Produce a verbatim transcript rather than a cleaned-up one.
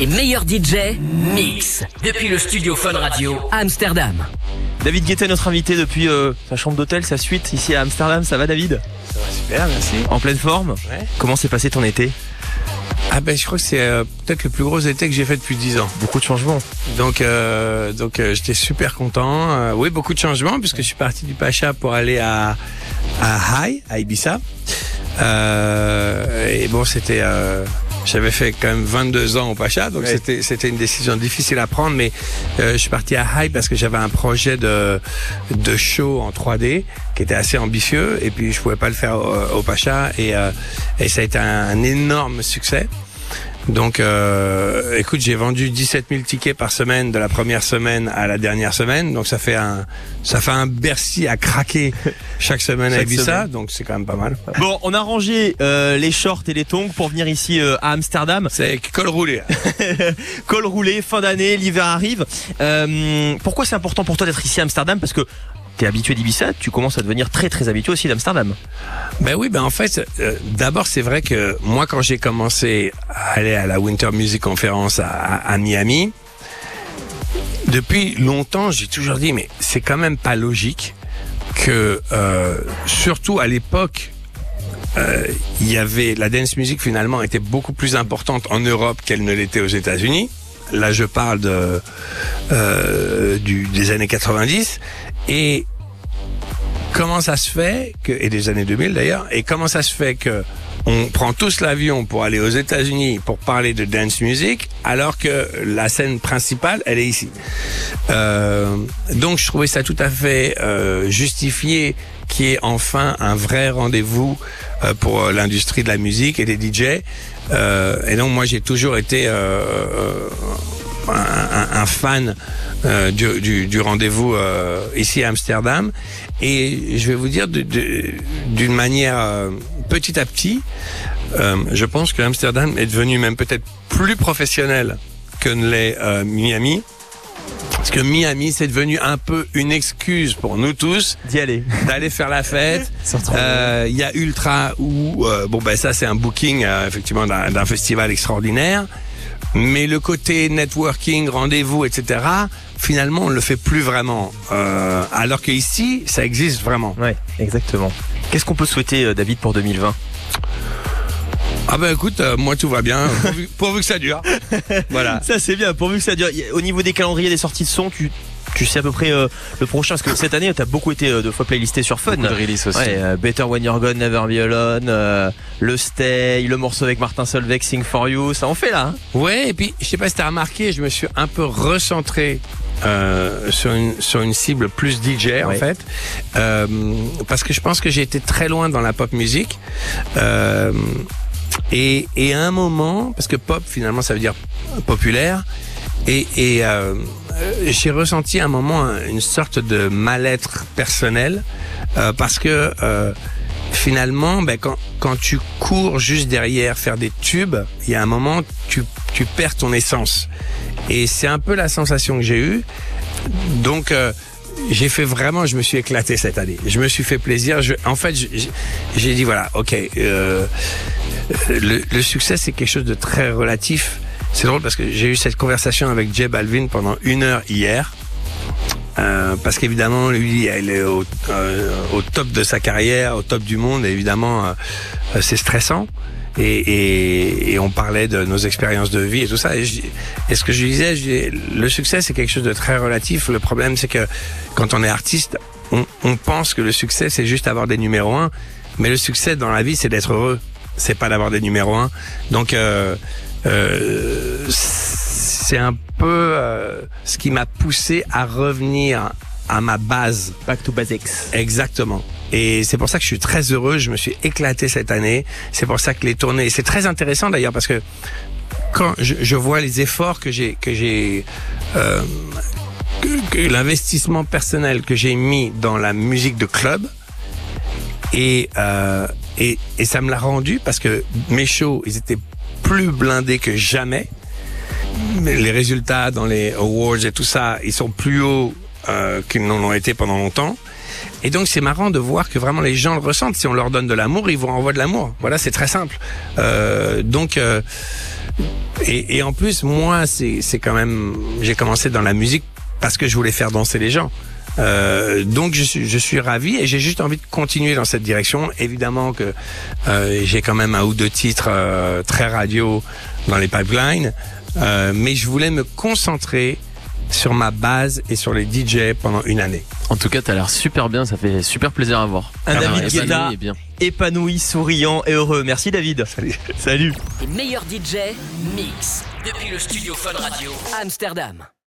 et meilleurs D J, mix depuis le studio Fun Radio à Amsterdam. David Guetta, notre invité depuis euh, sa chambre d'hôtel, sa suite ici à Amsterdam. Ça va, David? Ça va super, merci. En pleine forme? Ouais. Comment s'est passé ton été? Ah ben je crois que c'est euh, peut-être le plus gros été que j'ai fait depuis dix ans. Beaucoup de changements. Donc euh, donc euh, j'étais super content. Euh, oui, beaucoup de changements puisque je suis parti du Pacha pour aller à à High, à Ibiza. Euh, et bon, c'était euh, j'avais fait quand même vingt-deux ans au Pacha, donc ouais. c'était c'était une décision difficile à prendre, mais euh, je suis parti à High parce que j'avais un projet de de show en trois D qui était assez ambitieux et puis je pouvais pas le faire au, au Pacha et euh, et ça a été un, un énorme succès. Donc, euh, écoute, j'ai vendu dix-sept mille tickets par semaine de la première semaine à la dernière semaine. Donc, ça fait un, ça fait un Bercy à craquer chaque semaine à Ibiza. Donc, c'est quand même pas mal. Bon, on a rangé euh, les shorts et les tongs pour venir ici euh, à Amsterdam. C'est col roulé. Col roulé, fin d'année, l'hiver arrive. Euh, pourquoi c'est important pour toi d'être ici à Amsterdam? Parce que t'es habitué d'Ibiza, tu commences à devenir très très habitué aussi d'Amsterdam. Ben oui, ben en fait, euh, d'abord c'est vrai que moi quand j'ai commencé à aller à la Winter Music Conference à, à, à Miami, depuis longtemps j'ai toujours dit mais c'est quand même pas logique que, euh, surtout à l'époque, euh, il y avait la dance music finalement était beaucoup plus importante en Europe qu'elle ne l'était aux États-Unis. Là je parle de euh, du, des années quatre-vingt-dix. Et comment ça se fait que, et des années deux mille d'ailleurs, et comment ça se fait que on prend tous l'avion pour aller aux États-Unis pour parler de dance music alors que la scène principale elle est ici. Euh, donc je trouvais ça tout à fait euh, justifié qu'il y ait enfin un vrai rendez-vous euh, pour l'industrie de la musique et des D J. Euh, et donc moi j'ai toujours été euh, un, un, un fan Euh, du, du, du rendez-vous euh, ici à Amsterdam, et je vais vous dire de, de, d'une manière euh, petit à petit, euh, je pense que Amsterdam est devenu même peut-être plus professionnel que ne l'est euh, Miami, parce que Miami c'est devenu un peu une excuse pour nous tous d'y aller, d'aller faire la fête. Il euh, y a Ultra où euh, bon ben ça c'est un booking euh, effectivement d'un, d'un festival extraordinaire. Mais le côté networking, rendez-vous, et cetera, finalement, on le fait plus vraiment. Euh, alors qu'ici, ça existe vraiment. Ouais, exactement. Qu'est-ce qu'on peut souhaiter, David, pour deux mille vingt? Ah ben écoute, euh, moi tout va bien, pourvu, pourvu que ça dure. Voilà. Ça c'est bien, pourvu que ça dure. Au niveau des calendriers, des sorties de son, tu... Tu sais à peu près euh, le prochain, parce que cette année t'as beaucoup été euh, de fois playlisté sur Fun. Beaucoup de release aussi. Ouais, euh, Better When You're Gone, Never Be Alone, euh, le Stay, le morceau avec Martin Solveig, Sing For You, ça en fait là. Hein. Ouais, et puis je sais pas si t'as remarqué, je me suis un peu recentré euh, sur une sur une cible plus D J ouais. en fait, euh, parce que je pense que j'ai été très loin dans la pop music. Euh, et et à un moment, parce que pop finalement ça veut dire populaire, et et euh, j'ai ressenti à un moment une sorte de mal-être personnel euh, parce que euh, finalement, ben, quand, quand tu cours juste derrière faire des tubes, il y a un moment tu tu perds ton essence. Et c'est un peu la sensation que j'ai eue. Donc euh, j'ai fait vraiment, je me suis éclaté cette année. Je me suis fait plaisir. Je, en fait, je, j'ai dit voilà, ok, euh, le, le succès c'est quelque chose de très relatif. C'est drôle parce que j'ai eu cette conversation avec J Balvin pendant une heure hier. Euh, parce qu'évidemment, lui, il est au, euh, au top de sa carrière, au top du monde. Et évidemment, euh, c'est stressant. Et, et, et on parlait de nos expériences de vie et tout ça. Et, je, et ce que je disais, je disais, le succès, c'est quelque chose de très relatif. Le problème, c'est que quand on est artiste, on, on pense que le succès, c'est juste avoir des numéros un. Mais le succès dans la vie, c'est d'être heureux. C'est pas d'avoir des numéros un. Donc, euh, Euh, c'est un peu euh, ce qui m'a poussé à revenir à ma base. Back to basics. Exactement. Et c'est pour ça que je suis très heureux. Je me suis éclaté cette année. C'est pour ça que les tournées, c'est très intéressant d'ailleurs parce que quand je, je vois les efforts que j'ai, que j'ai, euh, que, que l'investissement personnel que j'ai mis dans la musique de club. Et, euh, et, et ça me l'a rendu parce que mes shows, ils étaient plus blindés que jamais. Mais les résultats dans les awards et tout ça, ils sont plus hauts euh, qu'ils n'en ont été pendant longtemps. Et donc c'est marrant de voir que vraiment les gens le ressentent. Si on leur donne de l'amour, ils vous renvoient de l'amour. Voilà, c'est très simple. Euh, donc euh, et, et en plus, moi, c'est, c'est quand même, j'ai commencé dans la musique parce que je voulais faire danser les gens. Euh, donc je suis, je suis ravi et j'ai juste envie de continuer dans cette direction. Évidemment que euh, j'ai quand même un ou deux titres euh, très radio dans les pipelines, euh, mais je voulais me concentrer sur ma base et sur les D J pendant une année. En tout cas, t'as l'air super bien, ça fait super plaisir à voir. Un Ah, David épanoui Guetta et bien. épanoui, souriant et heureux. Merci David. Salut. Salut. Les meilleurs D J mix depuis le studio Fun Radio Amsterdam.